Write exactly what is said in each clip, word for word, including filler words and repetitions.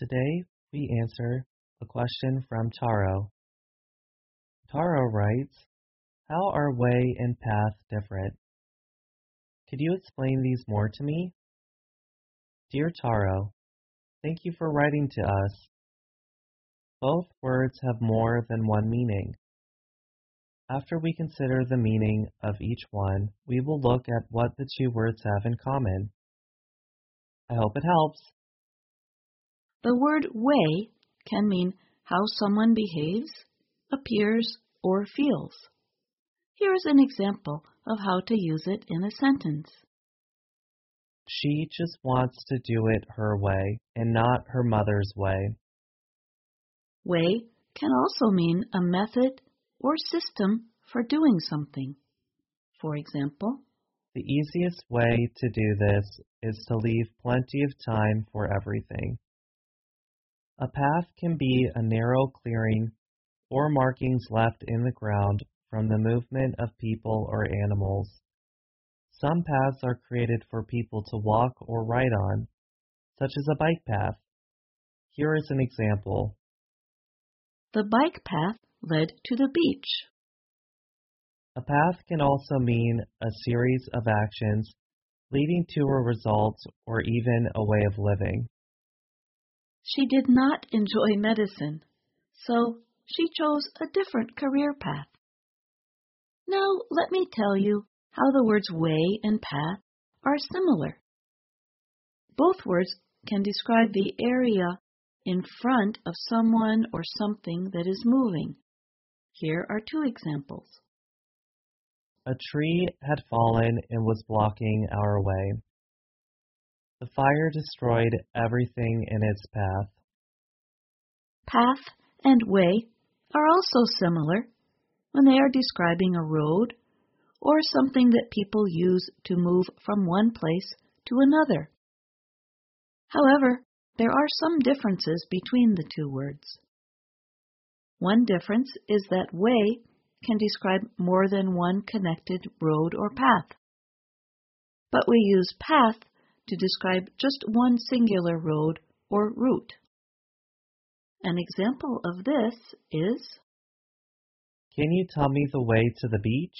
Today we answer a question from Taro. Taro writes, how are way and path different? Could you explain these more to me? Dear Taro, thank you for writing to us. Both words have more than one meaning. After we consider the meaning of each one, we will look at what the two words have in common. I hope it helps. The word way can mean how someone behaves, appears, or feels. Here is an example of how to use it in a sentence. She just wants to do it her way and not her mother's way. Way can also mean a method or system for doing something. For example, the easiest way to do this is to leave plenty of time for everything. A path can be a narrow clearing or markings left in the ground from the movement of people or animals. Some paths are created for people to walk or ride on, such as a bike path. Here is an example. The bike path led to the beach. A path can also mean a series of actions leading to a result or even a way of living. She did not enjoy medicine, so she chose a different career path. Now let me tell you how the words way and path are similar. Both words can describe the area in front of someone or something that is moving. Here are two examples. A tree had fallen and was blocking our way. The fire destroyed everything in its path. Path and way are also similar when they are describing a road or something that people use to move from one place to another. However, there are some differences between the two words. One difference is that way can describe more than one connected road or path. But we use path to describe just one singular road or route. An example of this is, can you tell me the way to the beach?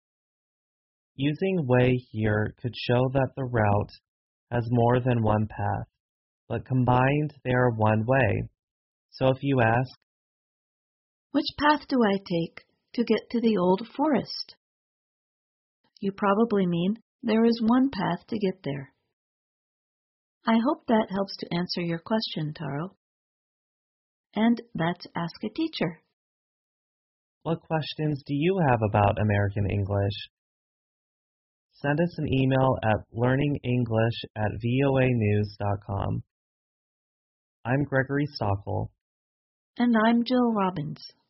Using way here could show that the route has more than one path, but combined they are one way. So if you ask, which path do I take to get to the old forest? You probably mean there is one path to get there. I hope that helps to answer your question, Taro. And that's Ask a Teacher. What questions do you have about American English? Send us an email at learning english at voa news dot com. I'm Gregory Stockel. And I'm Jill Robbins.